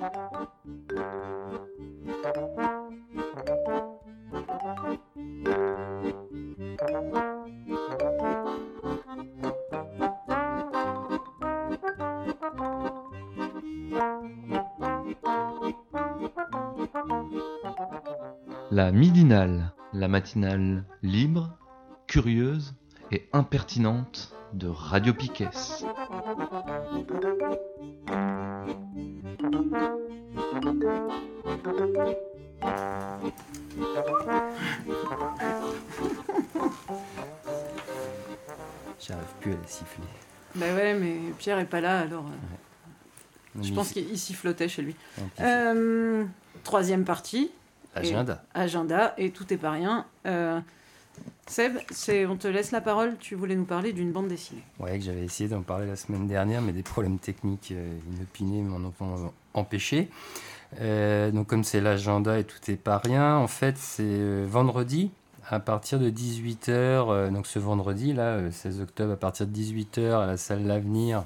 La midinale, la matinale libre, curieuse et impertinente de Radio Piquet. J'arrive plus à la siffler. Bah ouais, mais Pierre est pas là, alors Ouais. je pense qu'il sifflotait chez lui. Ouais, Troisième partie. Agenda. Agenda, et tout est pas rien. Seb, on te laisse la parole. Tu voulais nous parler d'une bande dessinée. Ouais, que j'avais essayé d'en parler la semaine dernière, mais des problèmes techniques inopinés m'en ont empêché. Donc comme c'est l'agenda et tout est pas rien, en fait c'est vendredi à partir de 18h, donc ce vendredi là, 16 octobre à partir de 18h à la salle L'Avenir,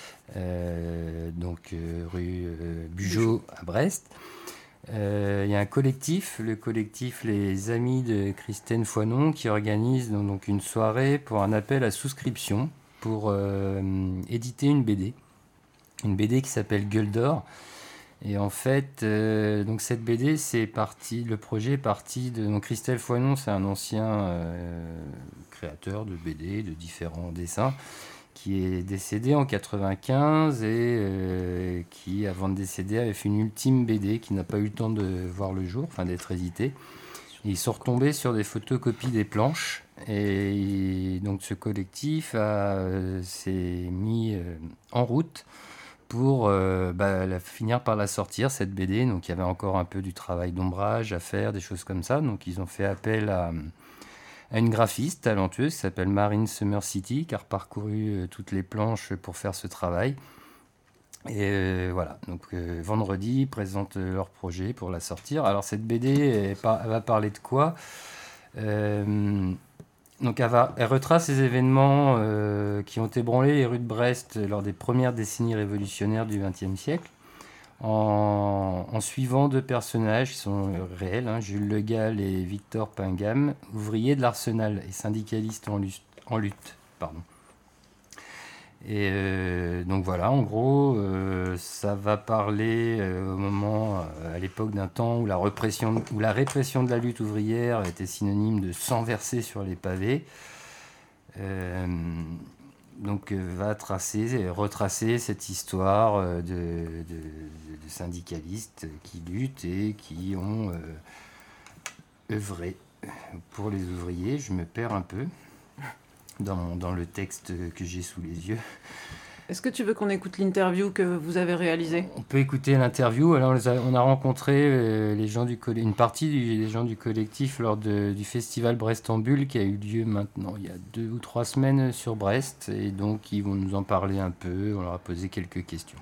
donc rue Bugeaud à Brest. Il y a un collectif, le collectif Les Amis de Christine Foinon, qui organise donc une soirée pour un appel à souscription pour éditer une BD qui s'appelle Gueule d'Or. Et en fait, donc cette BD, le projet est parti de... Donc Christelle Foinon, c'est un ancien créateur de BD, de différents dessins, qui est décédé en 95 et qui, avant de décéder, avait fait une ultime BD qui n'a pas eu le temps de voir le jour, enfin d'être éditée. Ils sont retombés sur des photocopies des planches et donc ce collectif s'est mis en route pour finir par la sortir, cette BD. Donc il y avait encore un peu du travail d'ombrage à faire, des choses comme ça. Donc ils ont fait appel à une graphiste talentueuse qui s'appelle Marine Summer City, qui a reparcouru toutes les planches pour faire ce travail. Et voilà, donc vendredi, ils présentent leur projet pour la sortir. Alors cette BD, elle va parler de quoi ? Donc elle retrace les événements qui ont ébranlé les rues de Brest lors des premières décennies révolutionnaires du XXe siècle, en suivant deux personnages qui sont réels, Jules Le Gall et Victor Pingam, ouvriers de l'Arsenal et syndicalistes en lutte. Et donc voilà, en gros, ça va parler au moment, à l'époque d'un temps où la répression de la lutte ouvrière était synonyme de sang versé sur les pavés. Donc va retracer cette histoire de syndicalistes qui luttent et qui ont œuvré pour les ouvriers. Je me perds un peu dans le texte que j'ai sous les yeux. Est-ce que tu veux qu'on écoute l'interview que vous avez réalisée ? On peut écouter l'interview. Alors on a rencontré une partie des gens du collectif lors du festival Brest en Bulle qui a eu lieu maintenant il y a 2 ou 3 semaines sur Brest. Et donc ils vont nous en parler un peu. On leur a posé quelques questions.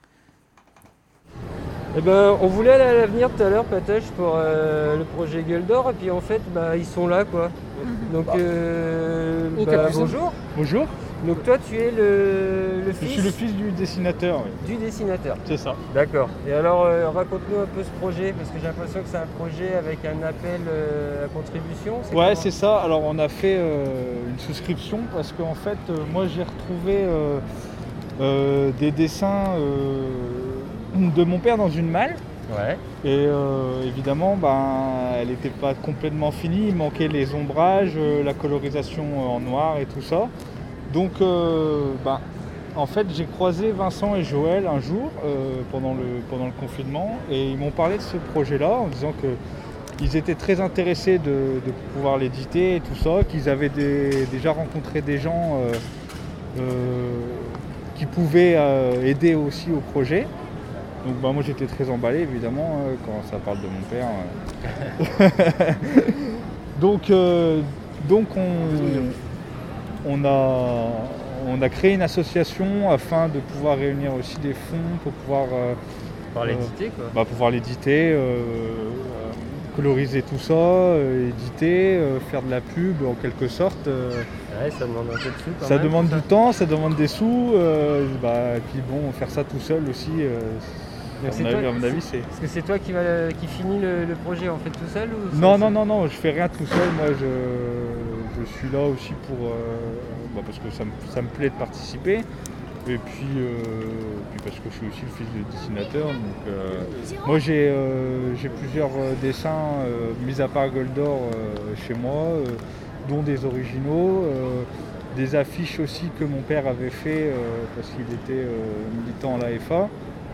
Eh ben, on voulait aller à l'avenir tout à l'heure, Patèche, pour le projet Gueule d'Or, et puis en fait, ils sont là, quoi. Donc, bonjour. Bonjour, Donc toi, tu es le je fils suis le fils du dessinateur, oui. du dessinateur. C'est ça. D'accord. Et alors, raconte-nous un peu ce projet, parce que j'ai l'impression que c'est un projet avec un appel à contribution. Ouais, c'est ça. Alors on a fait une souscription parce qu'en fait, moi j'ai retrouvé des dessins de mon père dans une malle. Ouais. Et évidemment, elle n'était pas complètement finie, il manquait les ombrages, la colorisation en noir et tout ça. Donc, en fait, j'ai croisé Vincent et Joël un jour pendant le confinement et ils m'ont parlé de ce projet-là en disant qu'ils étaient très intéressés de pouvoir l'éditer et tout ça, qu'ils avaient déjà rencontré des gens qui pouvaient aider aussi au projet. Donc moi j'étais très emballé évidemment quand ça parle de mon père. Donc on a créé une association afin de pouvoir réunir aussi des fonds pour pouvoir l'éditer, quoi. Pouvoir l'éditer, coloriser tout ça, éditer, faire de la pub en quelque sorte. Ouais, ça demande un peu de sous quand Ça même, demande ça. du temps, ça demande des sous, et puis bon, faire ça tout seul aussi, Donc c'est À toi- mon avis, c'est... Est-ce que c'est toi qui finis le projet en fait tout seul ou Non, je fais rien tout seul. Moi, je suis là aussi pour... parce que ça me plaît de participer. Et puis parce que je suis aussi le fils de dessinateur. Donc, moi, j'ai plusieurs dessins, mis à part Goldor, chez moi, dont des originaux. Des affiches aussi que mon père avait fait parce qu'il était militant à l'AFA.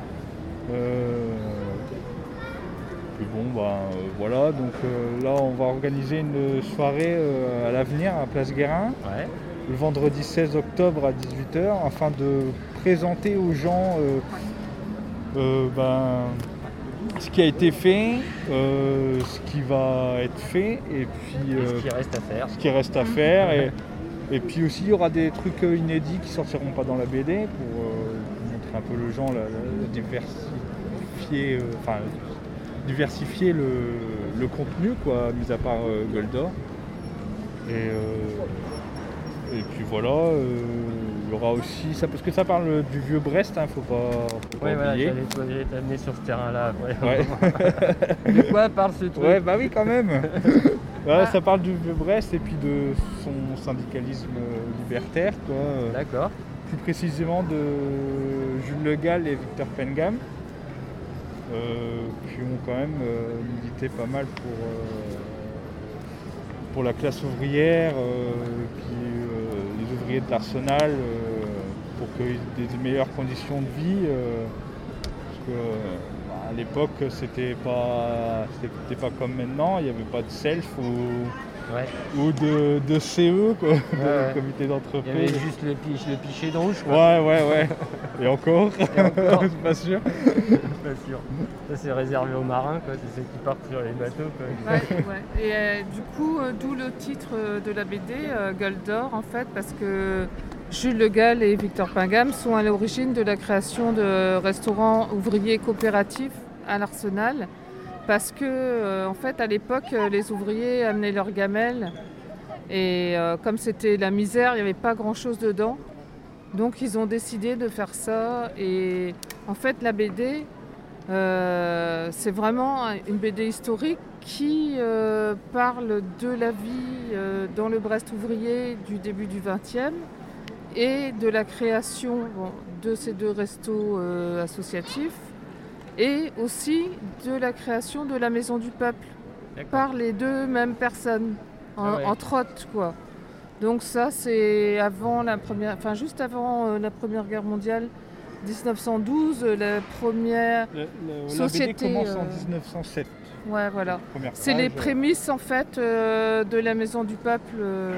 Puis bon, voilà, donc là on va organiser une soirée à l'avenir à Place Guérin, Ouais. le vendredi 16 octobre à 18h, afin de présenter aux gens ce qui a été fait, ce qui va être fait, et puis Et ce qui reste à faire. ce qui reste à faire. Et puis aussi il y aura des trucs inédits qui sortiront pas dans la BD pour montrer un peu le genre, diversifier le contenu, quoi, mis à part Goldor. Et puis voilà, il y aura aussi ça, parce que ça parle du vieux Brest, faut pas Ouais, voilà, oublier. j'allais t'amener sur ce terrain-là après. Ouais. De quoi parle ce truc? Ouais, bah oui, quand même. Voilà, ça parle du vieux Brest et puis de son syndicalisme libertaire, quoi. D'accord. Plus précisément de Jules Le Gall et Victor Pengam, qui ont quand même milité pas mal pour la classe ouvrière, les ouvriers de l'Arsenal, pour qu'ils aient des meilleures conditions de vie. Parce que à l'époque, c'était pas comme maintenant, il n'y avait pas de self ou de CE, quoi, de comité Il y avait d'entreprise. juste le pichet de rouge, quoi. Ouais. Et encore, encore. c'est pas sûr. Pas sûr. Ça, c'est réservé aux marins, quoi. C'est ceux qui partent sur les bateaux, quoi. Ouais. Et du coup, d'où le titre de la BD, Goldor, en fait, parce que Jules Le Gall et Victor Pengam sont à l'origine de la création de restaurants ouvriers coopératifs à l'Arsenal. Parce que, en fait, à l'époque, les ouvriers amenaient leurs gamelles. Et comme c'était la misère, il n'y avait pas grand-chose dedans. Donc, ils ont décidé de faire ça. Et en fait, la BD, c'est vraiment une BD historique qui parle de la vie dans le Brest ouvrier du début du XXe et de la création de ces deux restos associatifs et aussi de la création de la Maison du Peuple par les deux mêmes personnes, entre autres, quoi. Donc ça, c'est juste avant la Première Guerre mondiale, 1912, la première société... La BD commence en 1907. Ouais, voilà. Première C'est page, les prémices, en fait, de la Maison du Peuple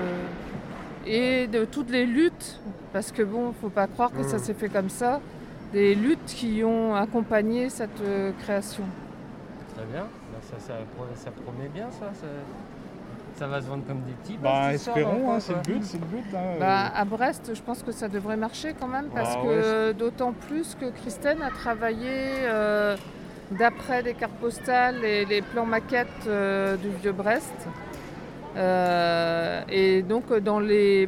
et de toutes les luttes, parce que bon, faut pas croire que ça s'est fait comme ça, des luttes qui ont accompagné cette création. Très bien. Ça promet bien, ça. Ça va se vendre comme des petits. Espérons, c'est le but. À Brest, je pense que ça devrait marcher quand même, parce que d'autant plus que Christine a travaillé d'après les cartes postales et les plans maquettes du vieux Brest. Et donc dans les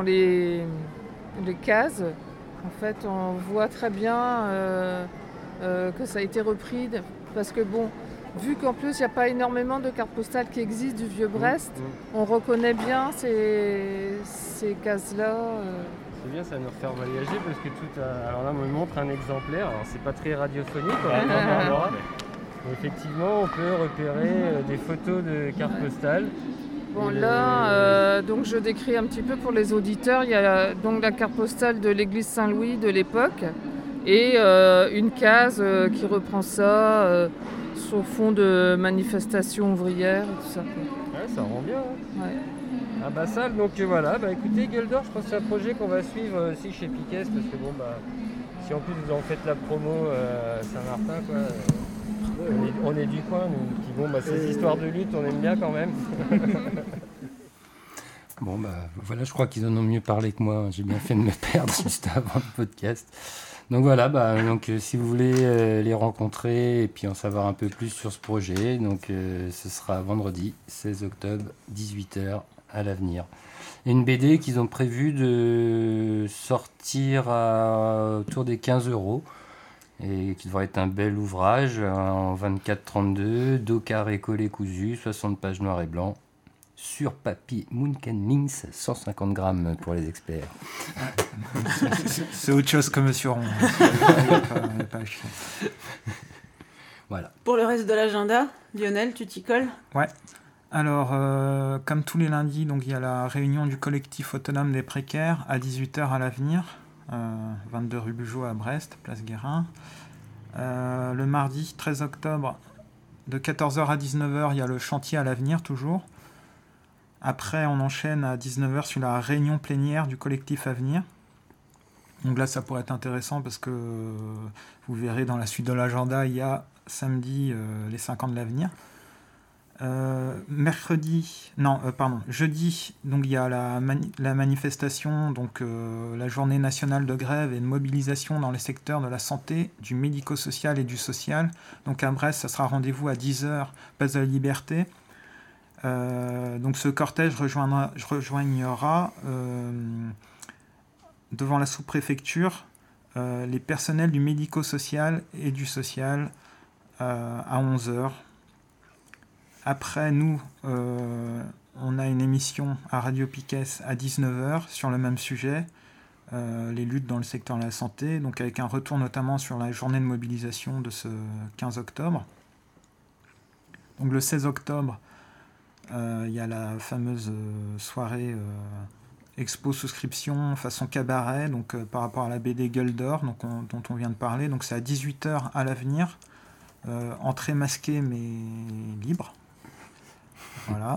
cases, en fait, on voit très bien que ça a été repris, parce que bon, vu qu'en plus il n'y a pas énormément de cartes postales qui existent du vieux Brest, on reconnaît bien ces cases-là. C'est bien, ça va nous refaire voyager, parce que alors là, on me montre un exemplaire. Alors c'est pas très radiophonique, on en parlera. Mais effectivement, on peut repérer des photos de cartes postales. Bon, là, donc je décris un petit peu pour les auditeurs. Il y a donc la carte postale de l'église Saint-Louis de l'époque et une case qui reprend ça sur fond de manifestations ouvrières et tout ça. Ouais, ça rend bien. Hein. Ouais. Ah bah ça, donc voilà. Écoutez, Goldor, je pense que c'est un projet qu'on va suivre aussi chez Piquet, parce que bon, si en plus vous en faites la promo à Saint-Martin, quoi. On est du coin, nous. Puis ces histoires de lutte, on aime bien quand même. Bon, voilà, je crois qu'ils en ont mieux parlé que moi. J'ai bien fait de me perdre juste avant le podcast. Donc voilà, si vous voulez les rencontrer et puis en savoir un peu plus sur ce projet, ce sera vendredi 16 octobre, 18h à l'avenir. Et une BD qu'ils ont prévu de sortir autour des 15 €. et qui devrait être un bel ouvrage en 24-32, dos carré collé cousu, 60 pages noir et blanc, sur papier Munken Links, 150 grammes pour les experts. C'est autre chose que Monsieur Rond. On n'est pas à chier. Voilà. Pour le reste de l'agenda, Lionel, tu t'y colles? Ouais. Alors, comme tous les lundis, donc il y a la réunion du collectif autonome des précaires à 18h à l'Avenir, 22 rue Bugeaud à Brest, place Guérin. Le mardi 13 octobre, de 14h à 19h, il y a le chantier à l'Avenir toujours. Après, on enchaîne à 19h sur la réunion plénière du collectif Avenir. Donc là, ça pourrait être intéressant parce que vous verrez dans la suite de l'agenda, il y a samedi les 5 ans de l'Avenir. Jeudi, donc il y a la manifestation, donc la journée nationale de grève et de mobilisation dans les secteurs de la santé, du médico-social et du social. Donc à Brest, ça sera rendez-vous à 10h, place de la Liberté. Donc ce cortège rejoignera devant la sous-préfecture les personnels du médico-social et du social à 11h. Après, nous, on a une émission à Radio Piquet à 19h sur le même sujet, les luttes dans le secteur de la santé, donc avec un retour notamment sur la journée de mobilisation de ce 15 octobre. Donc le 16 octobre, il y a la fameuse soirée expo souscription façon cabaret, donc par rapport à la BD Gueule d'Or, dont on vient de parler. Donc c'est à 18h à l'Avenir, entrée masquée mais libre. Voilà.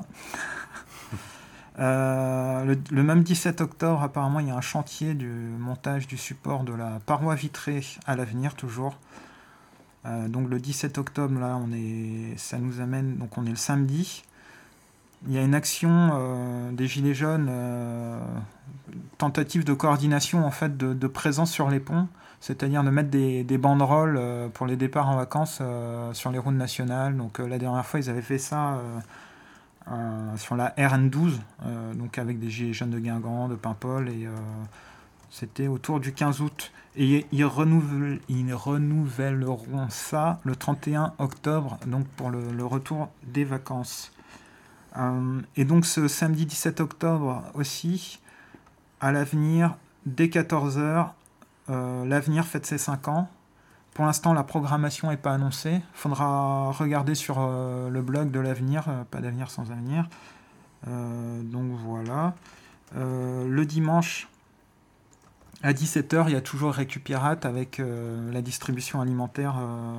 Le même 17 octobre, apparemment, il y a un chantier du montage du support de la paroi vitrée à l'Avenir, toujours. Donc le 17 octobre, là, ça nous amène, donc on est le samedi. Il y a une action des Gilets jaunes, tentative de coordination en fait de présence sur les ponts, c'est-à-dire de mettre des banderoles pour les départs en vacances sur les routes nationales. Donc la dernière fois, ils avaient fait ça sur la RN12, donc avec des Gilets jaunes de Guingamp, de Paimpol, et c'était autour du 15 août. Et ils renouvelleront ça le 31 octobre, donc pour le retour des vacances. Et donc ce samedi 17 octobre aussi, à l'Avenir, dès 14h, l'Avenir fête ses 5 ans. Pour l'instant, la programmation n'est pas annoncée. Il faudra regarder sur le blog de l'Avenir, pas d'avenir sans avenir. Donc voilà. Le dimanche, à 17h, il y a toujours Récupérate avec la distribution alimentaire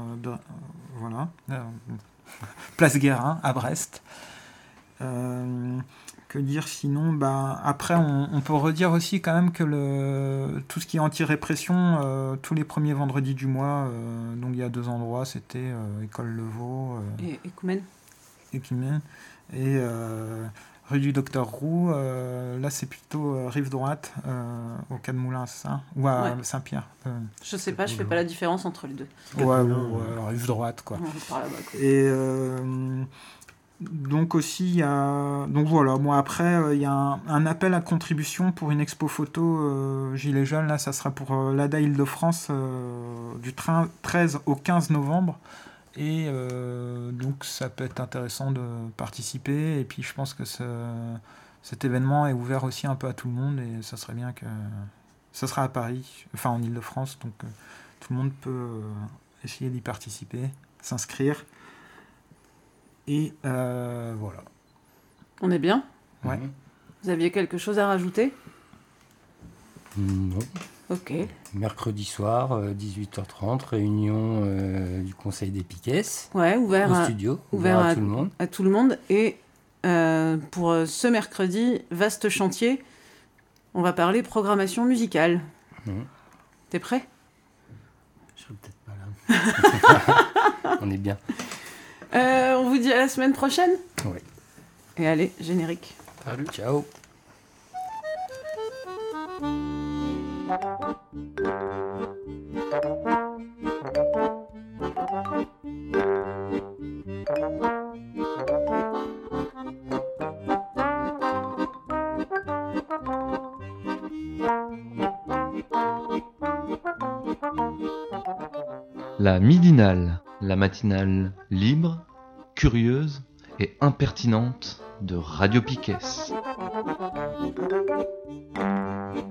Place Guérin à Brest. Que dire sinon, après on peut redire aussi quand même que tout ce qui est anti-répression, tous les premiers vendredis du mois, donc il y a 2 endroits, c'était École Levaux et Écoumène et rue du Docteur Roux, là c'est plutôt rive droite au Cas de Moulins, c'est ça, ou à Saint-Pierre. Je sais pas, je fais pas la différence entre les deux. Rive droite quoi. Par là-bas, quoi. Et donc aussi, il y a... Donc voilà, bon, après, il y a un appel à contribution pour une expo photo Gilets jaunes. Là, ça sera pour l'ADA Île-de-France du 13 au 15 novembre. Et donc, ça peut être intéressant de participer. Et puis, je pense que cet événement est ouvert aussi un peu à tout le monde. Et ça serait bien que... Ça sera à Paris, enfin en Île-de-France. Donc, tout le monde peut essayer d'y participer, s'inscrire. Et voilà. On est bien ? Ouais. Vous aviez quelque chose à rajouter ? Non. Ok. Mercredi soir, 18h30, réunion du Conseil des Piquets. Ouais, ouvert au studio, ouvert à tout le monde. À tout le monde. Et pour ce mercredi, vaste chantier, on va parler programmation musicale. T'es prêt ? Je serai peut-être pas là. On est bien. On vous dit à la semaine prochaine ? Oui. Et allez, générique. Salut. Ciao. La midinale, la matinale libre, curieuse et impertinente de Radio Piquet.